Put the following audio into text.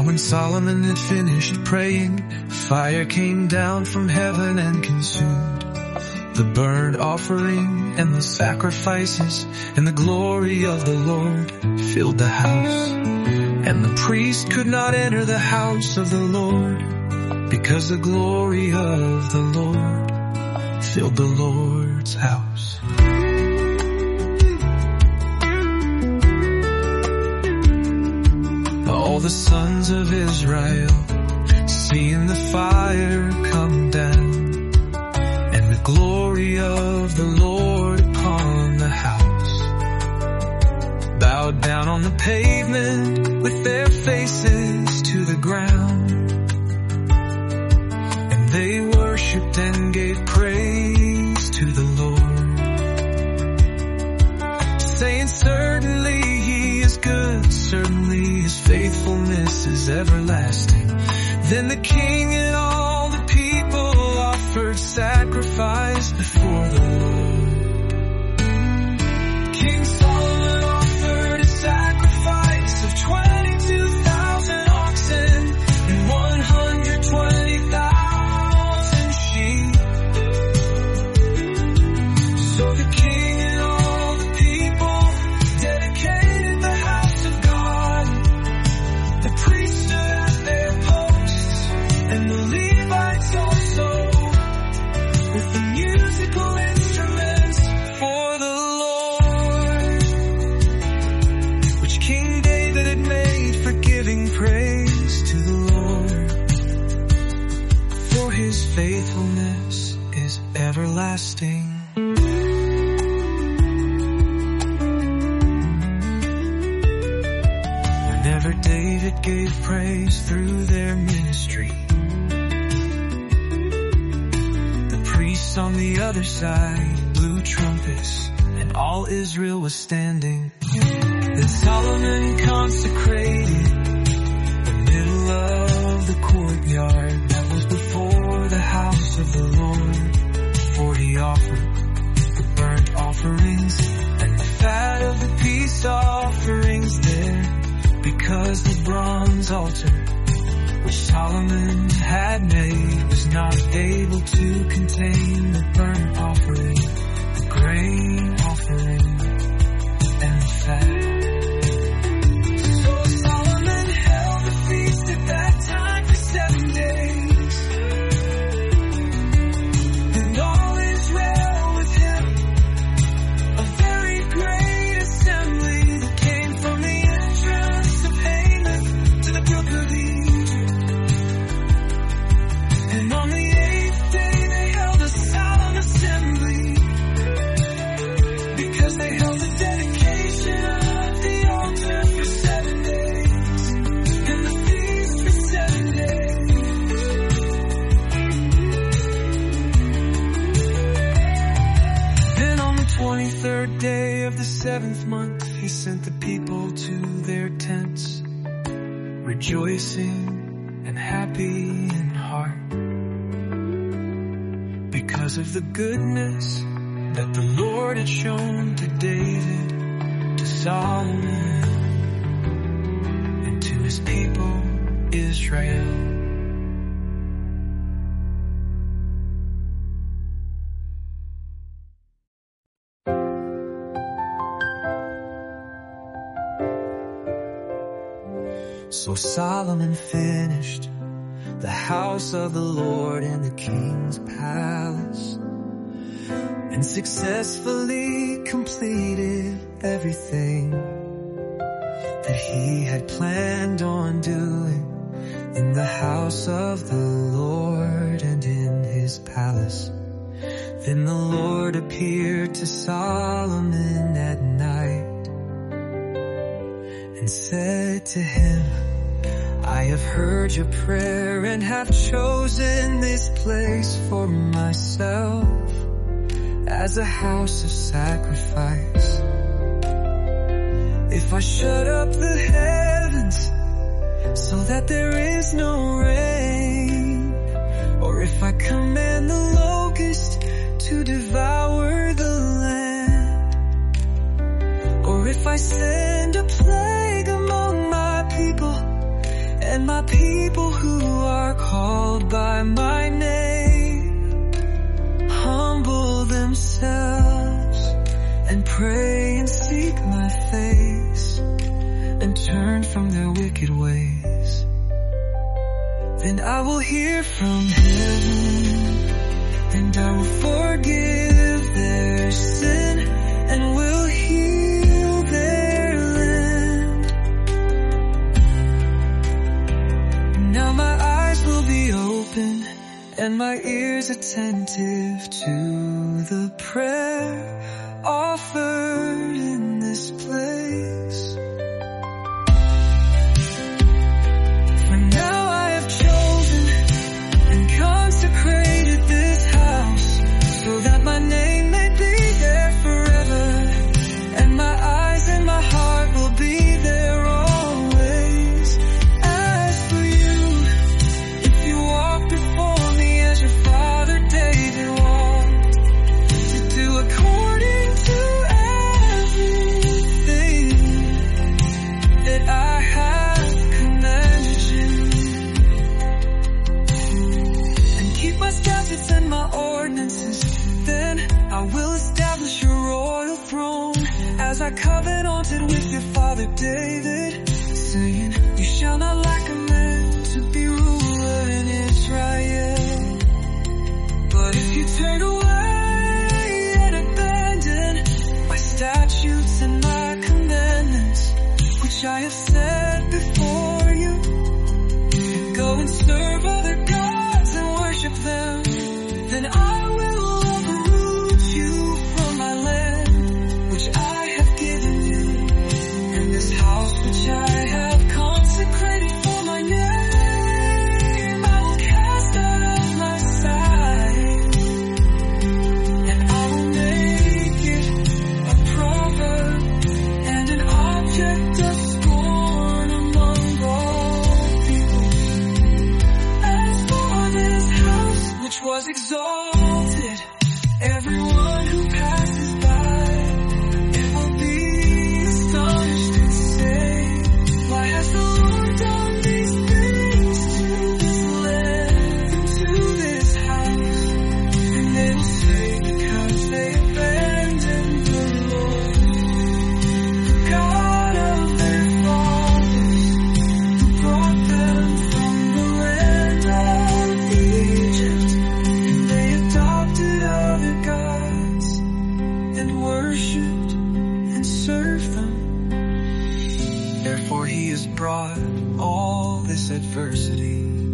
when Solomon had finished praying, fire came down from heaven and consumed the burnt offering and the sacrifices, and the glory of the Lord filled the house. And the priest could not enter the house of the Lord, because the glory of the Lord filled the Lord's house. All the sons of Israel, seeing the fire come down, and the glory of the Lord upon the house, bowed down on the pavement with their faces to the ground. And they worshipped and gave praise to the Lord, saying, certainly He is good, certainly His faithfulness is everlasting. Then the king and all the people offered sacrifice before the Lord. King Solomon offered a sacrifice of 22,000 oxen and 120,000 sheep. So the king and all the people dedicated the house of God. The priests stood at their posts, and the Levites also, with the musical instruments for the Lord, which King David had made for giving praise to the Lord. For His faithfulness is everlasting. Whenever David gave praise through their ministry, the priests on the other side blew trumpets, and all Israel was standing. Then Solomon consecrated the middle of the courtyard that was before the house of the Lord, for He offered the burnt offerings and the fat of the peace offerings there, because the bronze altar which Solomon had made was not able to contain the burnt offering, the grain offering, and the fat. So Solomon held a feast at that time for 7 days, and all Israel with him, a very great assembly that came from the entrance of Hamath to the brook of Egypt. And on the 8th day they held a solemn assembly, because they held the dedication of the altar for 7 days, and the feast for 7 days. Then on the 23rd day of the 7th month, He sent the people to their tents, rejoicing and happy in heart, because of the goodness that the Lord had shown to David, to Solomon, and to His people Israel. So Solomon finished the house of the Lord in the king's palace, and successfully completed everything that he had planned on doing in the house of the Lord and in his palace. Then the Lord appeared to Solomon at night and said to him, I have heard your prayer and have chosen this place for myself as a house of sacrifice. If I shut up the heavens so that there is no rain, or if I command the locust to devour the land, or if I send a plague among my people and my people who are called by my name humble themselves and pray and seek my face and turn from their wicked ways. Then I will hear from heaven and I will forgive their sin and will heal their land. Now my eyes will be open and my ears attentive to the prayer offered in this place. For now I have chosen and consecrated this house so that my name may be there forever, and my eyes and my heart will be there always. As for you, if you walk before me as your father David walked, to do according to everything that I have commanded you, and keep my statutes and my ordinances, then I will establish your royal throne, as I covenanted with your father David, saying, you shall not lack a man to be ruler in Israel. But if you turn away and abandon my statutes and my commandments, which I have set before you, and go and serve other gods and worship them, then I will uproot you from my land, which I have given you, and this house which I have consecrated for my name, I will cast out of my sight, and I will make it a proverb and an object of scorn among all people. As for this house which was exalted, everyone who passes by, it will be astonished and say, why has the Lord done these things to this land and to this house? And they will say, because they abandoned the Lord, the God of their fathers, who brought them from the land of Egypt, and they adopted other gods and worshipped and served them. Therefore he has brought all this adversity